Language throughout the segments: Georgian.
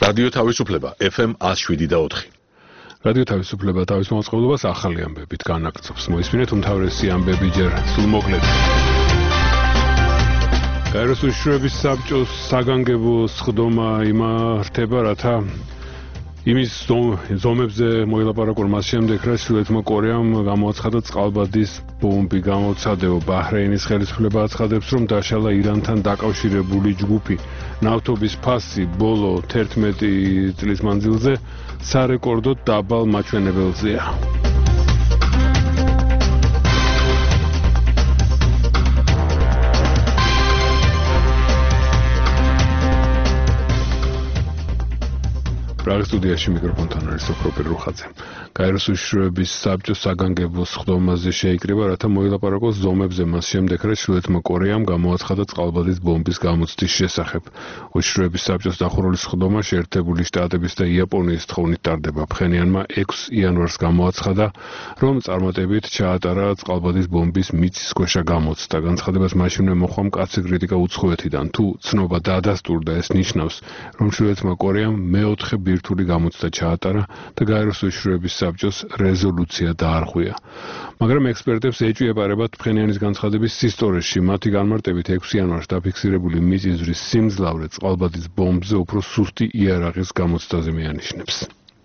რადიო თავისუფლება FM 107.4. რადიო თავისუფლება თავის მოწყობილობას ახალი ამბებით განაგრძობს. მოისმინეთ უმთავრესი ამბები ჯერ სრულმოკლედ. გაეროს უშიშროების საბჭოს საგანგებო სხდომა იმართება, რათა იმის ზომებზე მოილაპარაკონ მას შემდეგ, რაც ჩრდილოეთმა კორეამ გამოაცხადა წყალბადის ბომბი გამოცადეო. ბაჰრეინის ხელისუფლება აცხადებს, რომ დაშალა ირანთან დაკავშირებული ჯგუფი. ნავთობის ფასი ბოლო 11 წლის მანძილზე სარეკორდოდ დაბალ მაჩვენებელზეა. პრაღის სტუდიაში მიკროფონთან არის სოფროპერ რუხაძე. გაეროს უშიშროების საბჭოს საგანგებო სხდომაზე შეიკრიბა, რათა მოილაპარაკოს ზომებზე მას შემდეგ, რაც ჩრდილოეთმა კორეამ გამოაცხადა წყალბადის ბომბის გამოცდის შესახებ. უშიშროების საბჭოს დახურული სხდომა შეერთებული შტატების და იაპონიის თხოვნით ტარდება. ფხენიანმა 6 იანვარს გამოაცხადა, რომ წარმატებით ჩაატარა წყალბადის ბომბის მიწისქვეშა გამოცდა. განცხადებას მაშინვე მოჰყვა მკაცრი კრიტიკა უცხოეთიდან. თუ ცნობა დაადასტურდა, ეს ნიშნავს, რომ ჩრდილოეთმა კორეამ მეოთხე ბირთვული გამოცდა ჩაატარა და გაეროს უშიშროების საბჭოს რეზოლუცია დაარღვია. მაგრამ ექსპერტებს ეჭვიებარებათ ფხენიანის განცხადების სისტორეში. მათი განმარტებით 6 იანვარს დაფიქსირებული მიწისძვრის სიმძლავრე წყალბადის ბომბზე უფრო სუსტი იარაღის გამოცდაზე მიანიშნებს.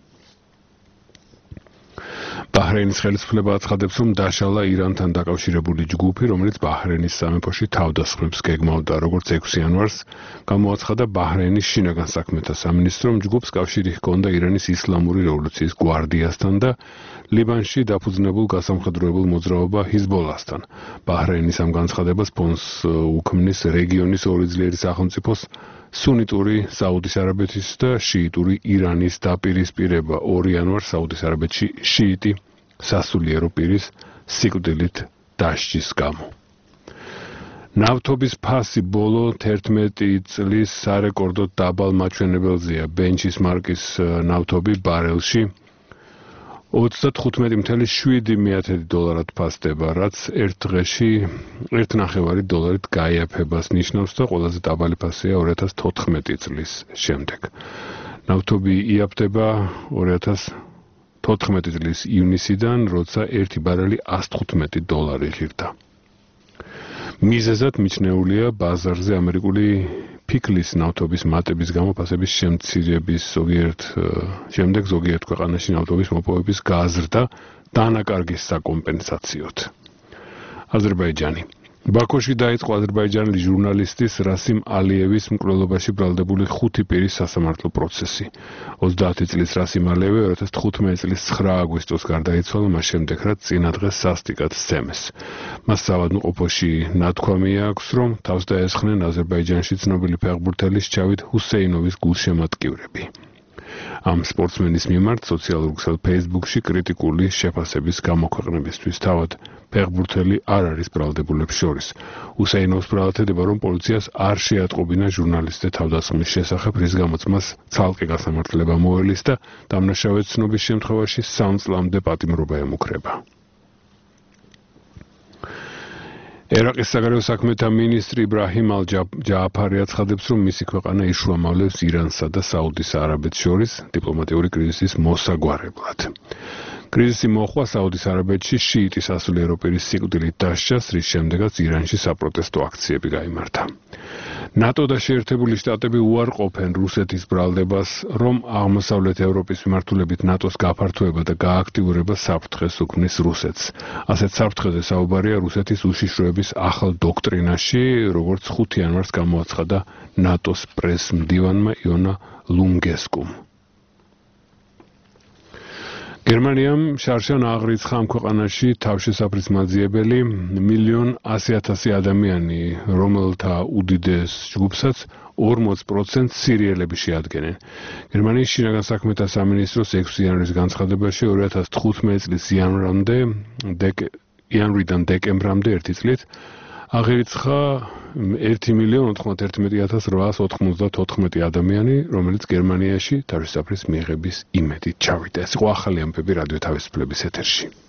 ბაჰრეინის ხელისუფლება აცხადებს, რომ დაშალა ირანთან დაკავშირებული ჯგუფი, რომელიც ბაჰრეინის სამეფოში თავდასხმებს გეგმავდა. როგორც 6 იანვარს გამოაცხადა ბაჰრეინის შინაგან საქმეთა სამინისტრო, რომ ჯგუფს კავშირი ჰქონდა ირანის ისლამური რევოლუციის გვარდიასთან და ლიბანში დაფუძნებულ გასამხედროებულ მოძრაობა ჰიზბოლასთან. ბაჰრეინის ამ განცხადებას ფონს უქმნის რეგიონის ორი ძლიერი სახელმწიფოს სუნიტური საუდის არაბეთის და შიიტური ირანის დაპირისპირება. 2 იანვარს საუდის არაბეთში შიიტი სასულიერო პირის სიკვდილით დასჯის გამო. ნავთობის ფასი ბოლო 11 წლის სარეკორდოდ დაბალ მაჩვენებელზეა. ბენჩის მარკის ნავთობი ბარელში 35.7 დოლარად ფასდება, რაც ერთ დღეში 1.5 დოლარით გაიაფებას ნიშნავს და ყველაზე დაბალი ფასია 2014 წლის შემდეგ. ნავთობი იაფდება 2014 წლის ივნისიდან, როცა 1 ბარელი 115 დოლარი ღირდა. მიზეზად მიჩნეულია ბაზარზე ამერიკული ფიქლის ნავთობის მატების გამო ფასების შემცირების შემდეგ ზოგიერთ ქვეყანაში ნავთობის მოპოვების გაზრდა დანაკარგის საკომპენსაციოდ. აზერბაიჯანი. ბაქოში დაიწყო აზერბაიჯანელი ჟურნალისტის რასიმ ალიევის მკვლელობაში ბრალდებული 5 პირის სასამართლო პროცესი. 30 წლის რასიმ ალიევი 2015 წლის 9 აგვისტოს გარდაიცვალა მას შემდეგ, რაც წინადღეს სასტიკად სცემეს. მას საავადმყოფოში ნათქვამი აქვს, რომ თავს დაესხნენ აზერბაიჯანში ცნობილი ფეხბურთელის ჩავით ჰუსეინოვის გულშემატკივრები. ამ სპორტსმენის მიმართ სოციალურ ქსელ Facebook-ში კრიტიკული შეფასების გამოქვეყნებისთვის. თავად ფეხბურთელი არ არის ბრალდებულებს შორის. ჰუსეინოვს ბრალდება, რომ პოლიციას არ შეატყობინა ჟურნალისტ의 თავდასხმის შესახებ, რის გამოც მას ცალკე გასამართლება მოელის და დამნაშავე ცნობის შემთხვევაში 3 წლამდე პატიმრობა ემუქრება. ერაყის საგარეო საქმეთა მინისტრი იბრაჰიმ ალ-ჯააფარი აცხადებს, რომ მისი ქვეყანა იშუამავლებს ირანსა და საუდის არაბეთს შორის დიპლომატიური კრიზისის მოსაგვარებლად. კრიზისი მოხდა საუდის არაბეთში შიიტი სასულიერო პირის სიკვდილით დასჯას, რის შემდეგაც ირანში საპროტესტო აქციები გაიმართა. ნატო და შეერთებული შტატები უარყოფენ რუსეთის ბრალდებას, რომ აღმოსავლეთ ევროპის მიმართულებით ნატოს გაფართოება და გააქტიურება საფრთხეს უქმნის რუსეთს. ასეთ საფრთხეზე საუბარია რუსეთის უშიშროების ახალ დოქტრინაში, როგორც 5 იანვარს გამოაცხადა ნატოს პრესმდივანმა იონა ლუნგესკუმ. გერმანიამ შარშან აღრიცხა ამ ქვეყანაში თავშესაფრის მაძიებელი 1,100,000 ადამიანი, რომელთა უდიდეს ჯგუფსაც 40% სირიელები შეადგენენ. გერმანიის შინაგან საქმეთა სამინისტროს 6 იანვრის განცხადებაში 2015 წლის იანვრიდან დეკემბრამდე 1 წლით აღირიცხა 1,91,894 ადამიანი, რომელიც გერმანიაში თავშესაფრის მიღების იმედით ჩავიდა. ეს იყო ახალი ამბები რადიო თავისუფლების ეთერში.